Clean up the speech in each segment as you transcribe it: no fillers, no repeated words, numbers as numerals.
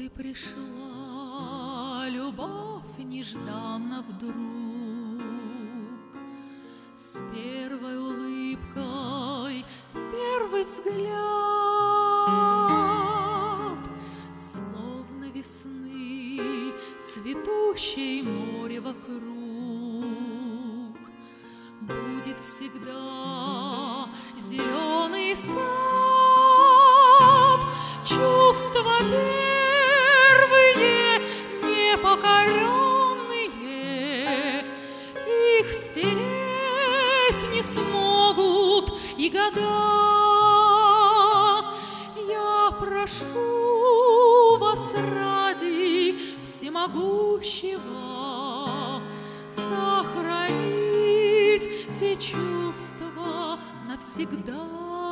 и пришла любовь нежданно вдруг, с первой улыбкой, первый взгляд, словно весны цветущей море вокруг. Будет всегда зеленый сад, чувства первые, непокоренные, их стереть не смогут и года. Я прошу вас ради всемогущего сохранить те чувства навсегда.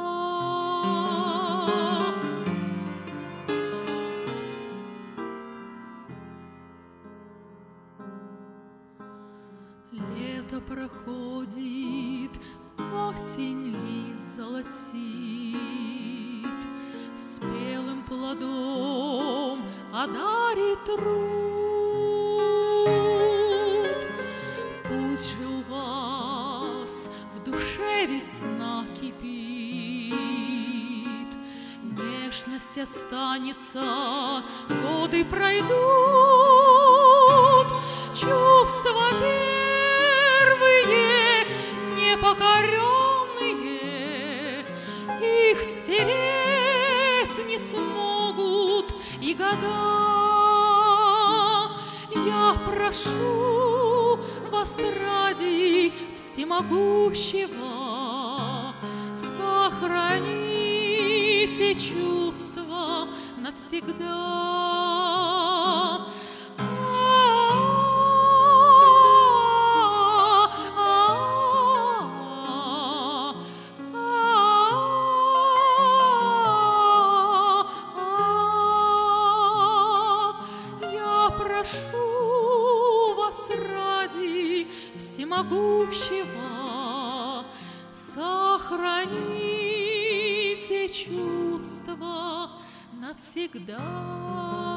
Лето проходит, осень лист золотит, спелым плодом одарит труд. Пусть же у вас в душе весна кипит, нежность останется, годы пройдут, чувства первые, непокоренные, их стереть не смогут и года. Я прошу вас ради всемогущего сохраните чувства навсегда. Прошу вас ради всемогущего сохраните чувства навсегда.